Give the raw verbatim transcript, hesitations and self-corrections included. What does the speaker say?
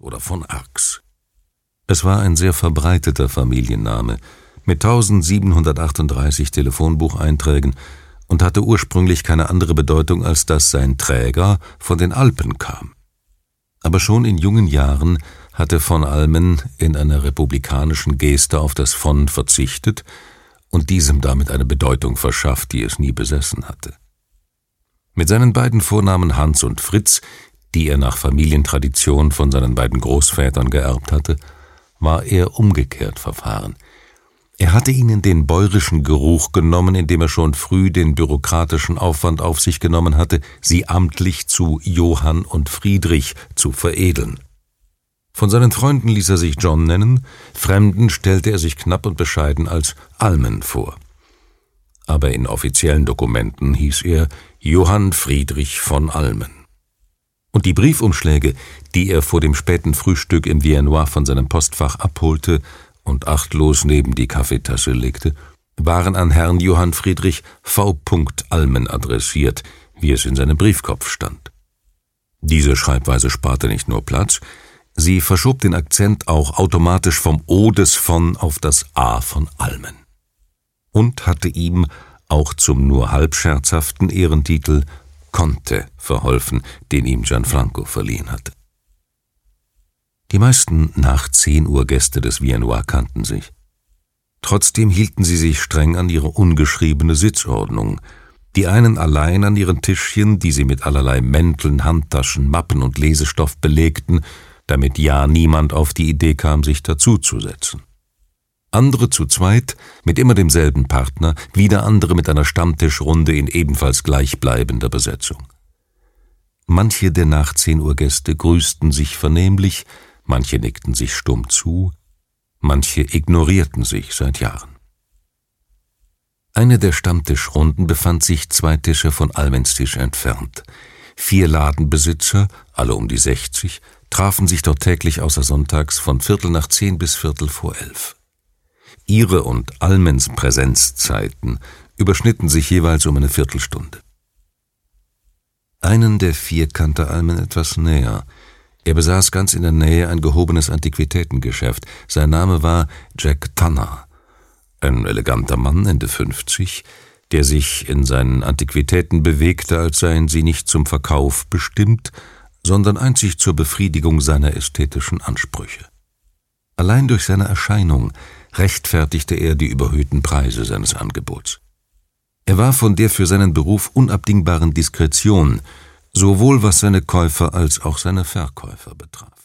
oder von Arx. Es war ein sehr verbreiteter Familienname mit tausendsiebenhundertachtunddreißig Telefonbucheinträgen und hatte ursprünglich keine andere Bedeutung, als dass sein Träger von den Alpen kam. Aber schon in jungen Jahren hatte von Almen in einer republikanischen Geste auf das von verzichtet und diesem damit eine Bedeutung verschafft, die es nie besessen hatte. Mit seinen beiden Vornamen Hans und Fritz, die er nach Familientradition von seinen beiden Großvätern geerbt hatte, war er umgekehrt verfahren. Er hatte ihnen den bäuerischen Geruch genommen, indem er schon früh den bürokratischen Aufwand auf sich genommen hatte, sie amtlich zu Johann und Friedrich zu veredeln. Von seinen Freunden ließ er sich John nennen, Fremden stellte er sich knapp und bescheiden als Almen vor. Aber in offiziellen Dokumenten hieß er Johann Friedrich von Almen. Und die Briefumschläge, die er vor dem späten Frühstück im Viennois von seinem Postfach abholte und achtlos neben die Kaffeetasse legte, waren an Herrn Johann Friedrich V. Almen adressiert, wie es in seinem Briefkopf stand. Diese Schreibweise sparte nicht nur Platz, sie verschob den Akzent auch automatisch vom O des von auf das A von Almen und hatte ihm auch zum nur halb scherzhaften Ehrentitel Conte verholfen, den ihm Gianfranco verliehen hatte. Die meisten nach zehn Uhr Gäste des Viennois kannten sich. Trotzdem hielten sie sich streng an ihre ungeschriebene Sitzordnung. Die einen allein an ihren Tischchen, die sie mit allerlei Mänteln, Handtaschen, Mappen und Lesestoff belegten, damit ja niemand auf die Idee kam, sich dazuzusetzen. Andere zu zweit, mit immer demselben Partner, wieder andere mit einer Stammtischrunde in ebenfalls gleichbleibender Besetzung. Manche der nach zehn Uhr Gäste grüßten sich vernehmlich, manche nickten sich stumm zu, manche ignorierten sich seit Jahren. Eine der Stammtischrunden befand sich zwei Tische von Almens Tisch entfernt. Vier Ladenbesitzer, alle um die sechzig, trafen sich dort täglich außer sonntags von Viertel nach zehn bis Viertel vor elf. Ihre und Almens Präsenzzeiten überschnitten sich jeweils um eine Viertelstunde. Einen der vier kannte Almen etwas näher. Er besaß ganz in der Nähe ein gehobenes Antiquitätengeschäft. Sein Name war Jack Tanner, ein eleganter Mann, Ende fünfzig, der sich in seinen Antiquitäten bewegte, als seien sie nicht zum Verkauf bestimmt, sondern einzig zur Befriedigung seiner ästhetischen Ansprüche. Allein durch seine Erscheinung rechtfertigte er die überhöhten Preise seines Angebots. Er war von der für seinen Beruf unabdingbaren Diskretion, sowohl was seine Käufer als auch seine Verkäufer betraf.